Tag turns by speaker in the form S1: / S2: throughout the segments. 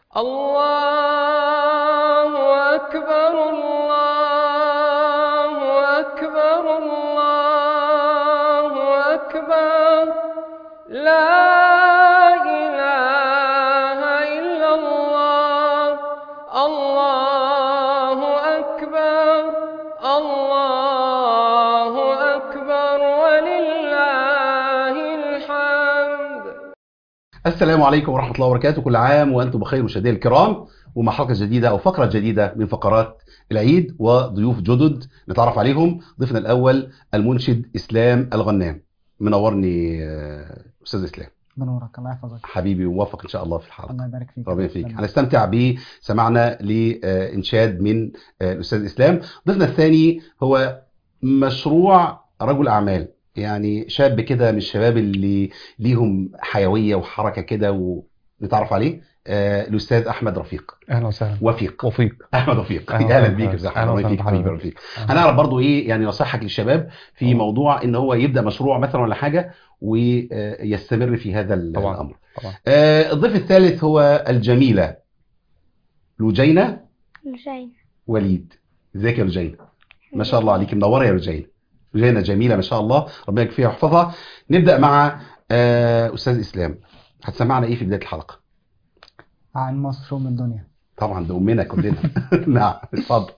S1: الله أكبر الله أكبر الله أكبر لا إله إلا الله الله أكبر الله أكبر ولله الحمد.
S2: السلام عليكم ورحمة الله وبركاته. كل عام وأنتم بخير مشاهدينا الكرام، ومع حلقة جديدة أو فقرة جديدة من فقرات العيد وضيوف جدد نتعرف عليهم. ضيفنا الأول المنشد إسلام الغنام. منورني أستاذ إسلام.
S3: منورك، الله يحفظك
S2: حبيبي، ووفق إن شاء الله في الحلقة.
S3: الله يبارك فيك.
S2: ربنا فيك. هنستمتع بسماعنا لإنشاد من الأستاذ إسلام. ضيفنا الثاني هو مشروع رجل أعمال، يعني شاب كده من الشباب اللي ليهم حيوية وحركة كده، ونتعرف عليه. الأستاذ أحمد رفيق.
S4: اهلا وسهلا.
S2: وفيق
S4: احمد
S2: رفيق.
S4: أهلا
S2: اهلا
S4: وسهلا.
S2: بيك يا أستاذ
S4: أهلا
S2: أحمد.
S4: وسهلا
S2: فيك حبيبي
S4: بحضرتك.
S2: رفيق. هنعرف برضو ايه يعني نصيحتك للشباب في
S4: طبعا.
S2: موضوع ان هو يبدأ مشروع مثلا ولا حاجة ويستمر في هذا
S4: طبعا.
S2: الأمر.
S4: طبعا.
S2: الضيف الثالث هو الجميلة لجينة وليد. ازيك يا لجينة؟ ما شاء الله عليك، منوره يا لجينة. لجينة جميلة ما شاء الله، ربنا يكفيها ويحفظها. نبدأ مع أستاذ إسلام. هتسمعنا ايه في بداية الحلقة؟
S3: عن مصر ومن الدنيا.
S2: طبعا ده أمنا كلنا. نعم اتفضل.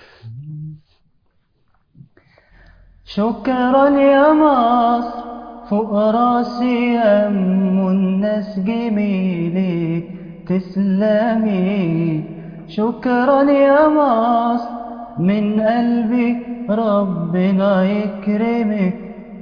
S3: شكرا يا مصر فوق راسي أم الناس جميلك تسلمي. شكرا يا مصر من قلبي ربنا يكرمك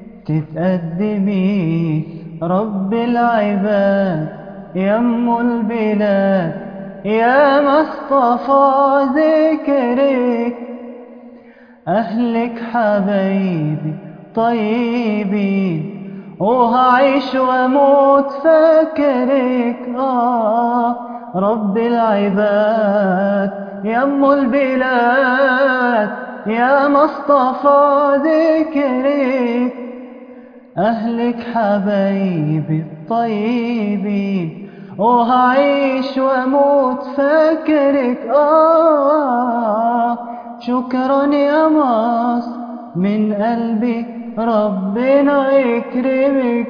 S3: تتقدمي. رب العباد يا أم البلاد يا مصطفى ذكرك. أهلك حبايبي طيبين وهعيش واموت فاكرك. رب العباد يا أم البلاد يا مصطفى ذكرك. أهلك حبايبي الطيبين وهعيش واموت فاكرك. شكرا يا مصر من قلبي ربنا يكرمك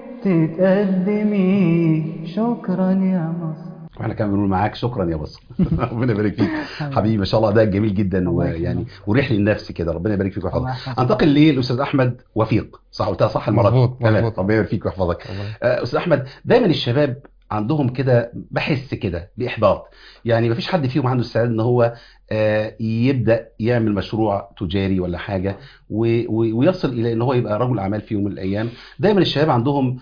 S3: تتقدمي. شكرا يا مصر.
S2: واحنا كمان بنقول معاك شكرا يا مصر. ربنا يبارك فيك حبيبي، ما شاء الله ده جميل جدا، ويعني وريح للنفس كده. ربنا يبارك فيك ويحفظك. انتقل للاستاذ احمد وفيق. صح قلتها صح المره دي؟
S4: مظبوط.
S2: تمام. ربنا يبارك فيك ويحفظك. استاذ احمد، دايما الشباب عندهم كده بحس كده باحباط، يعني مفيش حد فيهم عنده استعداد ان هو يبدا يعمل مشروع تجاري ولا حاجه ويصل الى ان هو يبقى رجل اعمال في يوم من الايام. دايما الشباب عندهم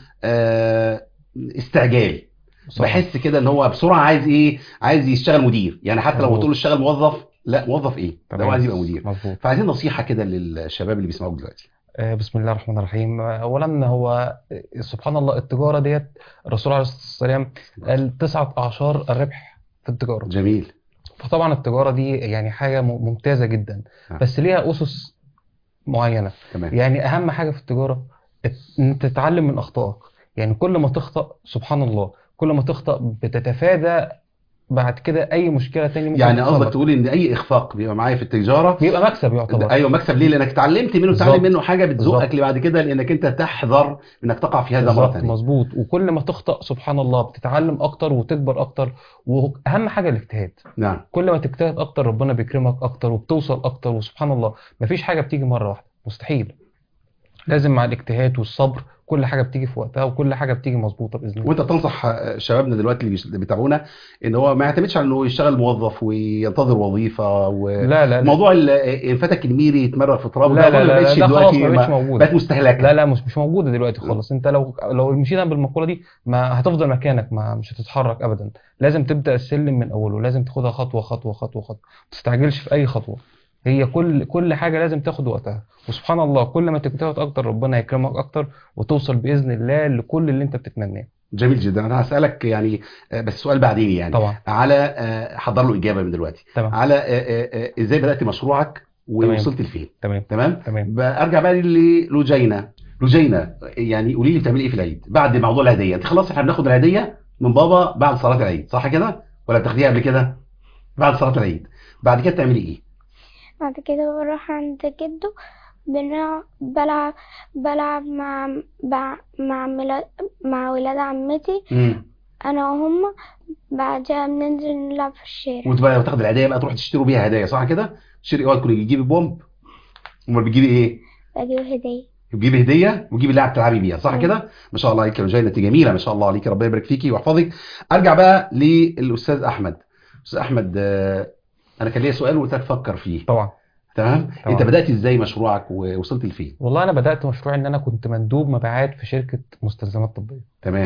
S2: استعجال.
S4: صح.
S2: بحس كده ان هو بسرعه عايز ايه، عايز يشتغل مدير، يعني حتى لو
S4: مظبوط.
S2: بتقول له اشتغل موظف، لا موظف ايه ده، هو عايز يبقى مدير.
S4: مظبوط.
S2: فعايزين نصيحه كده للشباب اللي بيسمعوك دلوقتي.
S4: بسم الله الرحمن الرحيم. اولا هو سبحان الله التجاره ديت الرسول عليه الصلاه والسلام قال 9 اعشار الربح في التجاره.
S2: جميل.
S4: فطبعا التجاره دي يعني حاجه ممتازه جدا، بس ليها اسس معينه.
S2: تمام.
S4: يعني اهم حاجه في التجاره ان تتعلم من اخطائك. يعني كل ما تخطأ سبحان الله كل ما تخطأ بتتفادى بعد كده اي مشكله تاني ممكن
S2: يعني
S4: تحصل
S2: قصدك
S4: لك.
S2: تقول ان اي اخفاق بيبقى معايا في التجاره
S4: بيبقى مكسب يعتبر.
S2: ايوه مكسب. ليه؟ لانك اتعلمت منه،
S4: بالظبط.
S2: تتعلم منه حاجه بتزقك
S4: بالظبط.
S2: لبعد كده، لانك انت تحذر انك تقع في هذا مره
S4: بالظبط.
S2: ثانيه.
S4: مظبوط. وكل ما تخطأ سبحان الله بتتعلم اكتر وتكبر اكتر، واهم حاجه الاجتهاد.
S2: نعم.
S4: كل ما تجتهد اكتر ربنا بيكرمك اكتر وبتوصل اكتر. وسبحان الله مفيش حاجه بتيجي مره واحده، مستحيل. لازم مع الاجتهاد والصبر كل حاجه بتيجي في وقتها وكل حاجه بتيجي مظبوطه باذن الله.
S2: وانت تنصح شبابنا دلوقتي اللي بيتابعونا ان هو ما يعتمدش على انه يشتغل موظف وينتظر وظيفه
S4: لا.
S2: موضوع انفتك الميري يتمرر في تراب
S4: لا
S2: ده
S4: لا
S2: بقتش
S4: لا خلاص
S2: دلوقتي،
S4: ما بقتش موجوده.
S2: بقت مستهلكه.
S4: لا مش موجوده دلوقتي خالص. انت لو مشينا بالمقوله دي ما هتفضل مكانك، مش هتتحرك ابدا. لازم تبدا السلم من اوله، لازم تاخدها خطوه خطوه خطوه خطوه. ما تستعجلش في اي خطوه. هي كل حاجه لازم تاخد وقتها. وسبحان الله كل ما تجتهد اكتر ربنا يكرمك اكتر وتوصل باذن الله لكل اللي انت بتتمناه.
S2: جميل جدا. انا هسالك يعني بس سؤال بعدين يعني
S4: طبعا.
S2: على حضر له اجابه من دلوقتي.
S4: تمام.
S2: على ازاي بدات مشروعك ووصلت لفين.
S4: تمام.
S2: ارجع بقى للجينة. يعني قولي لي بتعملي ايه في العيد بعد موضوع الهديه؟ انت خلاص احنا بناخد الهديه من بابا بعد صلاه العيد، صح كده؟ ولا بتاخديها قبل كده؟ بعد صلاة العيد. بعد كده بتعملي ايه؟
S5: بعد كده بروح عند جده، بلعب مع ولاد عمتي انا وهم. بعدها بننزل نلعب في الشارع.
S2: وانت بقى بتاخد العيدية بقى تروح تشتروا بيها هدايا صح كده؟ تشتري اوعى تكوني بتجيبي بومب، امال بتجيبي ايه؟
S5: بجيب هدية.
S2: بتجيبي هديه وتجيبي لعب تلعبي بيها صح كده؟ ما شاء الله عليك يا جينة، جميله ما شاء الله عليك، ربنا يبارك فيكي ويحفظك. ارجع بقى للاستاذ احمد. استاذ احمد، انا كان ليا سؤال وقلت لك فكر فيه.
S4: طبعا.
S2: تمام. انت بدات ازاي مشروعك ووصلت لفين؟
S4: والله انا بدات مشروعي ان انا كنت مندوب مبيعات في شركه مستلزمات طبيه.
S2: تمام.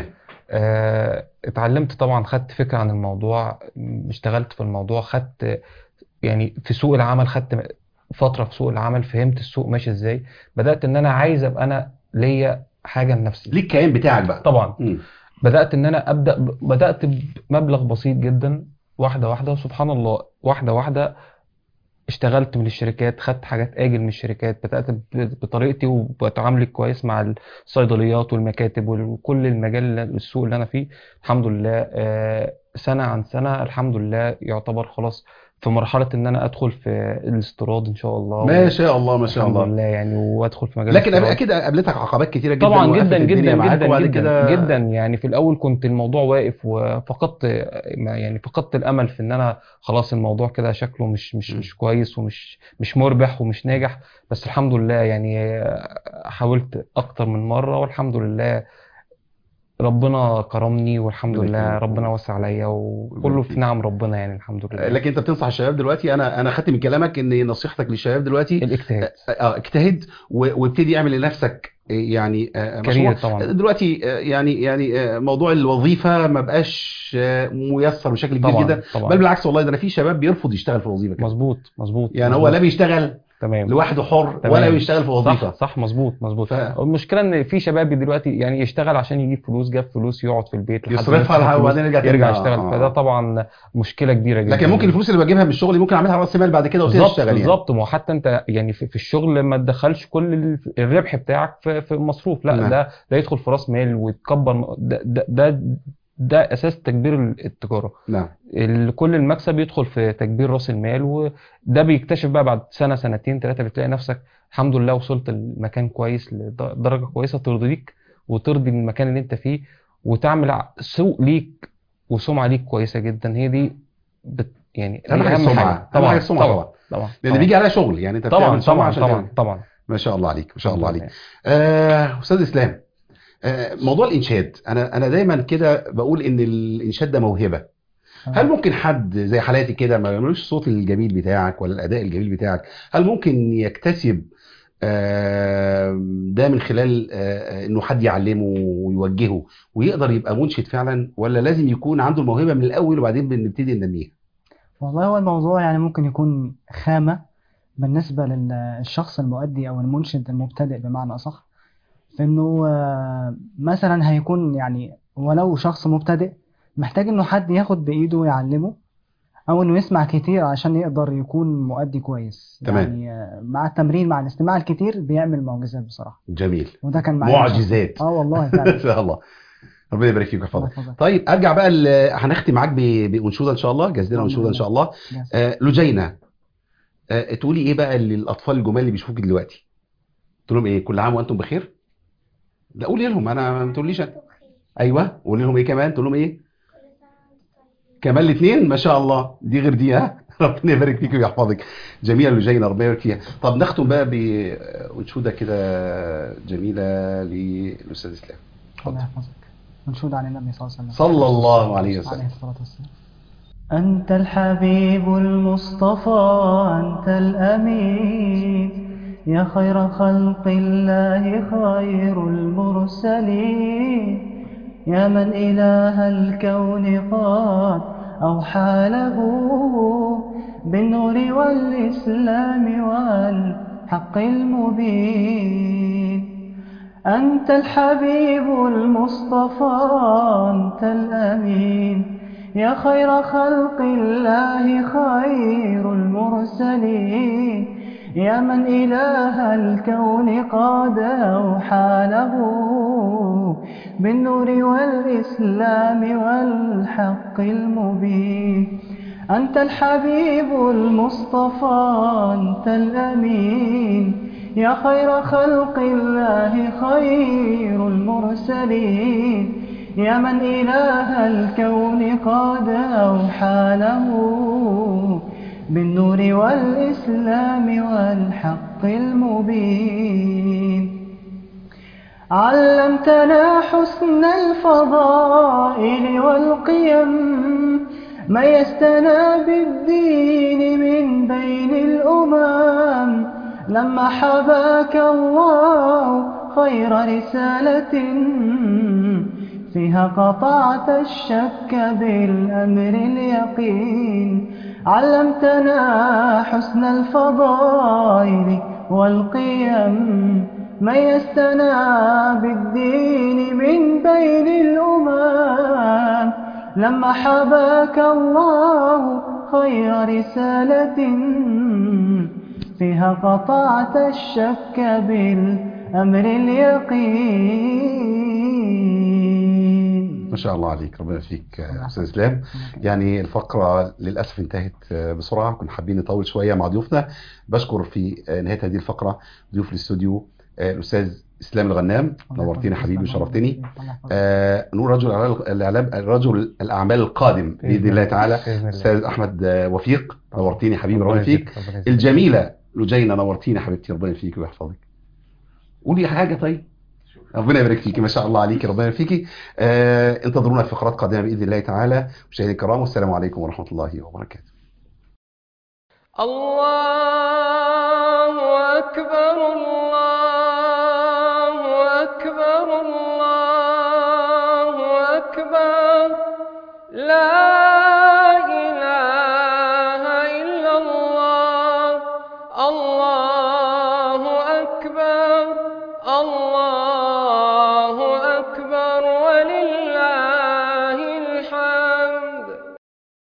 S4: اتعلمت طبعا، خدت فكره عن الموضوع، اشتغلت في الموضوع، خدت يعني في سوق العمل، خدت فتره في سوق العمل، فهمت السوق ماشي ازاي. بدات ان انا عايز ابقى انا ليا حاجه لنفسي،
S2: ليك كيان بتاعك بقى
S4: طبعا. بدات ان انا بدات بمبلغ بسيط جدا، واحده واحده، سبحان الله، واحده واحده اشتغلت من الشركات، خدت حاجات اجل من الشركات، بدات بطريقتي وبتعامل كويس مع الصيدليات والمكاتب وكل المجال السوق اللي انا فيه. الحمد لله سنه عن سنه الحمد لله يعتبر خلاص في مرحله ان انا ادخل في الاستيراد ان شاء الله.
S2: ما شاء الله ما شاء الله.
S4: الحمد لله يعني، وادخل في مجال
S2: لكن
S4: الاستيراد.
S2: اكيد قابلتك عقبات كتيره جدا
S4: طبعا
S2: وقفت
S4: جدا
S2: الدنيا
S4: جدا
S2: معاك،
S4: جدا
S2: وبعد
S4: جدا
S2: كده
S4: جدا. يعني في الاول كنت الموضوع واقف وفقدت، يعني فقدت الامل في ان انا خلاص الموضوع كده شكله مش كويس ومش مربح ومش ناجح. بس الحمد لله يعني حاولت اكتر من مره والحمد لله ربنا كرمني، والحمد لله ربنا وسع عليا، وكله في نعم ربنا يعني الحمد لله.
S2: لكن انت بتنصح الشباب دلوقتي، انا خدت من كلامك ان نصيحتك للشباب دلوقتي
S4: الاجتهاد.
S2: اجتهد وابتدي اعمل لنفسك يعني مشروع
S4: طبعا.
S2: دلوقتي. يعني موضوع الوظيفه ما بقاش ميسر بشكل كبير جدا، بل بالعكس والله ده انا في شباب بيرفض يشتغل في وظيفه كده.
S4: مظبوط
S2: يعني هو لا بيشتغل
S4: تمام
S2: لوحده حر ولا بيشتغل في وظيفه.
S4: صح مظبوط. المشكله ان في شباب دلوقتي يعني يشتغل عشان يجيب فلوس، جاب فلوس يقعد في البيت
S2: يصرفها وبعدين
S4: يرجع يشتغل. فده طبعا مشكله كبيره جدا.
S2: لكن ممكن الفلوس اللي بجيبها من الشغل ممكن اعملها راس مال بعد كده وتشتغل.
S4: بالظبط. ما هو حتى انت يعني في الشغل ما تدخلش كل الربح بتاعك في المصروف، لا نعم. ده يدخل في راس مال ويتكبر. ده اساس تكبير التجاره.
S2: نعم.
S4: كل المكسب يدخل في تكبير راس المال، وده بيكتشف بقى بعد سنه سنتين ثلاثه بتلاقي نفسك الحمد لله وصلت لمكان كويس، لدرجه كويسه ترضيك وترضي المكان اللي انت فيه، وتعمل سوق ليك وسمعه ليك كويسه جدا. هي دي يعني
S2: اهم حاجه السمعه طبعا لان بيجي عليها شغل. يعني انت بتعمل سمعه عشان
S4: طبعا.
S2: ما شاء الله عليك ما شاء الله عليك. استاذ اسلام، موضوع الانشاد، انا دايما كده بقول ان الانشاد ده موهبه. هل ممكن حد زي حالاتي كده ما يعملوش الصوت الجميل بتاعك ولا الاداء الجميل بتاعك، هل ممكن يكتسب ده من خلال انه حد يعلمه ويوجهه ويقدر يبقى منشد فعلا، ولا لازم يكون عنده الموهبه من الاول وبعدين بنبتدي ننميها؟
S3: والله هو الموضوع يعني ممكن يكون خامة بالنسبة للشخص المؤدي أو المنشد المبتدئ بمعنى أصح، في إنه مثلا هيكون يعني ولو شخص مبتدئ محتاج إنه حد ياخد بإيده ويعلمه، أو إنه يسمع كتير عشان يقدر يكون مؤدي كويس.
S2: تمام.
S3: يعني مع التمرين مع الاستماع الكتير بيعمل معجزات بصراحة.
S2: جميل.
S3: وده كان معايا
S2: معجزات.
S3: والله فعلا.
S2: ان شاء الله. ربنا يبارك فيك ويحفظك. طيب ارجع بقى هنختم معاك بانشوده ان شاء الله، جاهز لنا انشوده ان شاء الله. لجينة، تقولي ايه بقى للاطفال الجمال اللي بيشوفوك دلوقتي؟ تقول لهم ايه؟ كل عام وانتم بخير؟ لا قولي لهم، انا ما تقوليش. ايوه قولي لهم ايه كمان؟ تقول لهم ايه كمان؟ الاثنين ما شاء الله، دي غير دي. ها ربنا يبارك فيك ويحفظك. جميله لجينة، ربنا يبارك فيها. طب نختم بقى بانشوده كده جميله للاستاذ اسلام.
S3: الله يحفظك. منشود عن النبي صلى الله عليه وسلم.
S2: صلى الله عليه وسلم.
S3: عليه الصلاة والسلام. أنت الحبيب المصطفى، أنت الأمين، يا خير خلق الله خير المرسلين، يا من إله الكون قد أوحى له بالنور والإسلام والحق المبين. أنت الحبيب المصطفى، أنت الأمين، يا خير خلق الله خير المرسلين، يا من إله الكون قد أوحى له بالنور والإسلام والحق المبين. أنت الحبيب المصطفى أنت الأمين، يا خير خلق الله خير المرسلين، يا من إله الكون قد أوحى له بالنور والإسلام والحق المبين. علمتنا حسن الفضائل والقيم، ميزتنا بالدين من بين الأمم، لما حباك الله خير رسالة فيها قطعت الشك بالأمر اليقين. علمتنا حسن الفضائل والقيم، ميزتنا بالدين من بين الأمم، لما حباك الله خير رسالة فيها قطعت الشك بالأمر اليقين.
S2: ما شاء الله عليك، ربنا يفيك أستاذ إسلام. يعني الفقرة للأسف انتهت بسرعة، كنا حابين نطول شوية مع ضيوفنا. بشكر في نهاية هذه الفقرة ضيوف الاستوديو الأستاذ إسلام الغنام، نورتينا حبيبي وشرفتني. نور رجل الأعمال القادم بإذن الله تعالى أستاذ أحمد وفيق، نورتيني حبيبي، ربنا يفيك. الجميلة لجينا، نورتيني حبيبتي، ربنا يفيك ويحفظك. قولي حاجة طيب. ربنا يبارك فيكي، ما شاء الله عليكي، ربنا يبارك فيكي. انتظرونا في فقرات قادمة بإذن الله تعالى. مشاهدينا الكرام، والسلام عليكم ورحمة الله وبركاته.
S1: الله أكبر الله أكبر الله أكبر، لا إله إلا الله. الله أكبر الله